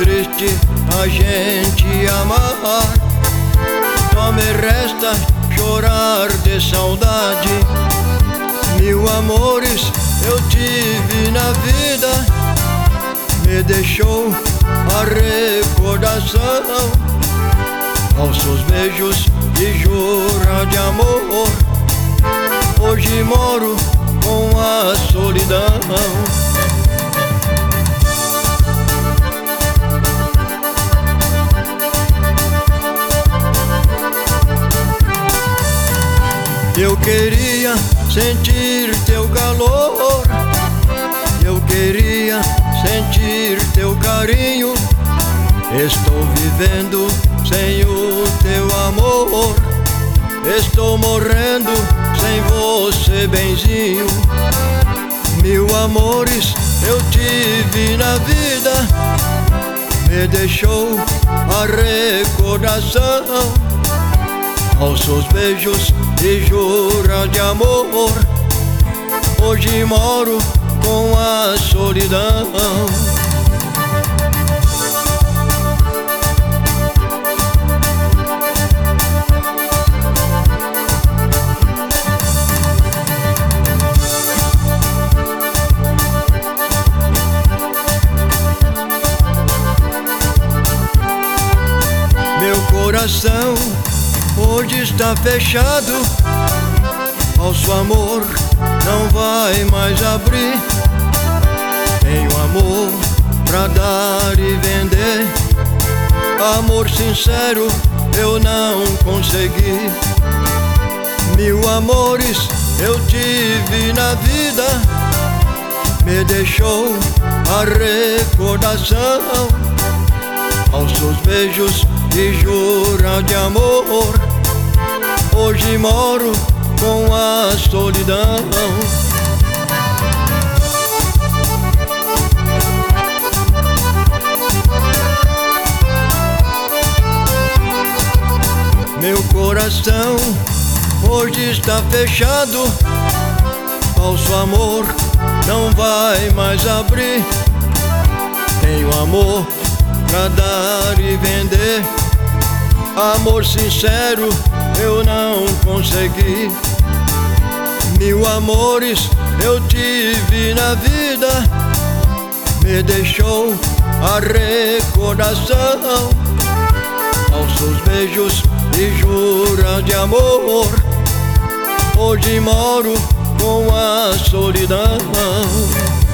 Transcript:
triste a gente amar, só me resta chorar de saudade. Mil amores eu tive na vida, me deixou a recordação, falsos beijos e juras de amor. Hoje moro com a solidão. Eu queria sentir teu calor, eu queria sentir teu carinho. Estou vivendo sem o teu amor, estou morrendo sem você, benzinho. Mil amores eu tive na vida, me deixou a recordação, falsos beijos e juras de amor. Hoje moro com a solidão. Meu coração hoje está fechado, falso amor não vai mais abrir. Tenho amor pra dar e vender, amor sincero eu não consegui. Mil amores eu tive na vida, me deixou a recordação, falsos beijos e juras de amor. Hoje moro com a solidão. Meu coração hoje está fechado, falso amor não vai mais abrir. Tenho amor pra dar e vender, amor sincero eu não consegui. Mil amores eu tive na vida, me deixou a recordação, falsos beijos e juras de amor. Hoje moro com a solidão.